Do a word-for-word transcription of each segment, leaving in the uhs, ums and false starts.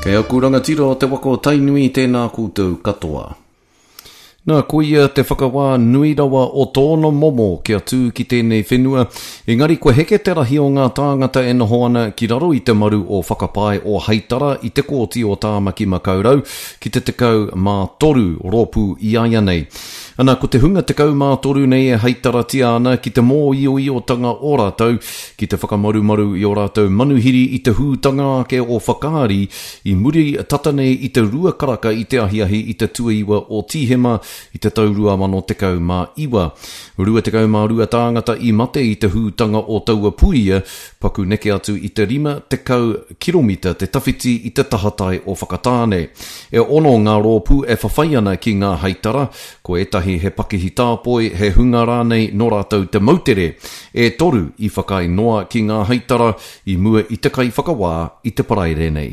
Kei aku rangatira o te wako tainui tēnā koutou katoa. Nā koia te whakawā nui rawa o tōna momo kia tū ki tēnei whenua. Engari koe heke te rahi o ngā tāngata e noho ana ki raro i te maru o whakapae o Haitara i te kōti o Tāmaki Makaurau ki te tekau mā toru rōpū i aia nei. Ana ko te hunga tekau mā toru nei e Haitara tia ana ki te mō i o i o tanga o rātou ki te whakamarumaru i o rātou manuhiri i te hūtanga ake o whakaari i muri tatane i te rua karaka i te ahiahi i te tuaiwa o Tihema i te taurua mano tekau mā iwa. Rua tekau mā rua tāngata i mate i te hūtanga o taua puia, paku neke atu i te rima tekau kiromita te tawhiti i te tahatai o whakatāne. E ono ngā rōpū e whawhai ana ki ngā Haitara, ko etahi he pakihi tāpoi he hunga rānei no rātou te mautere. E toru i whakai noa ki ngā Haitara i mua i te kai whakawā i te paraire nei.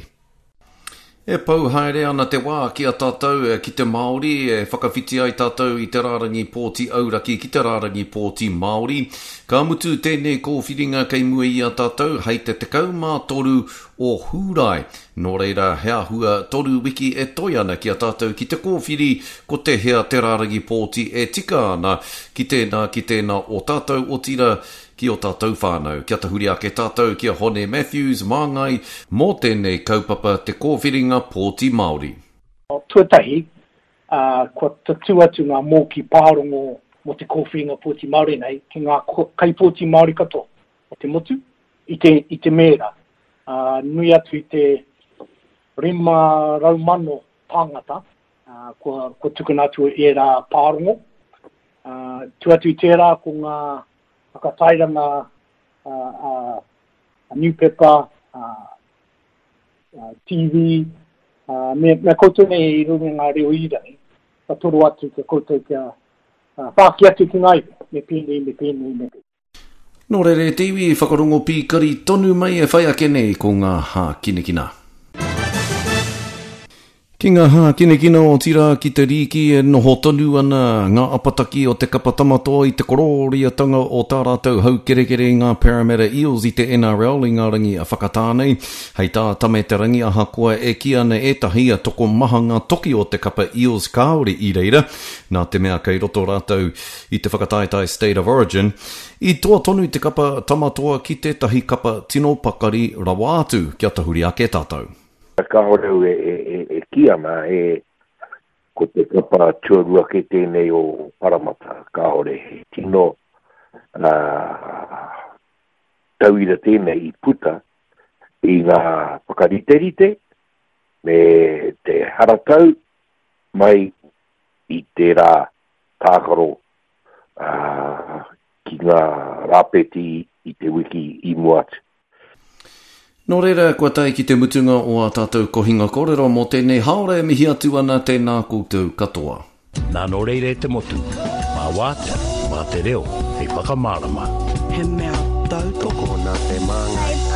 E pau haere ana te wā ki a tātou e ki te Māori, e whakawhiti ai tātou i te rārangi pōti auraki ki te rārangi pōti Māori. Ka mutu tēnei kōwhiringa kei mua i a tātou, hei te tekau mā toru o Hūrai. Nō reira, hea hua toru wiki e toi ana ki a tātou ki te kōwhiri, ko te hea te rārangi pōti e tika ana ki tēnā ki tēnā o tātou o tira ki o tātou whānau. Kia tahuri ake tātou, kia Hone Matthews, māngai, mō tēnei kaupapa te kōwhiringa pōti Māori. O tuatahi, uh, ko te tuatu ngā mōki pārongo mo te kōwhiringa pōti Māori nei, ki ngā kai pōti Māori kato, o te motu, i te, i te mera. Uh, nui atu i te rima raumano tāngata, uh, ko, ko tukuna atu e rā pārongo. Uh, tuatu i tērā ko ngā whakatairanga uh, uh, newspaper, uh, uh, T V, uh, me, me koutou nei i runga ngā reo irai, ka toro atu ke koutou kia uh, whāki atu ki ngai, me pēnei, me pēnei, me pēnei. Nō rere te iwi whakarongo pīkari tonu mai e whai ake nei ko ngā hā kinekina. Ki ngā hā kinekina o tira ki te riki e noho tonu ana ngā apataki o te kapatamatoa i te kororiatanga o tā rātou hau kerekere ngā Parramatta Eels i te N R L i ngā rangi a whakatānei. Hei tā tame te rangi a hakoa e ki ana e tahi a toko maha ngā toki o te kapa Eels kāore i reira. Nā te mea kei roto rātou i te whakataitai State of Origin. I toa tonu te kapa tamatoa ki te tahi kapa tino pakari rawa atu kia tahuri ake tātou. Kāoreu e, e, e, e ki ana e ko te kapa tuarua ke tēnei o Paramata kāore he tino uh, tauira tēnei i puta i ngā pakariterite me te haratau mai i te rā tākaro uh, ki ngā rāpeti i te wiki i muatu. Nō reira, kua tai ki te mutunga o a tātou kohinga kōrero mō tēnei haore mihi atu ana tēnā koutou katoa. Nā nō reire te motu, mā wātea, mā te reo, hei whakamārama. He mea tautoko nā te māngai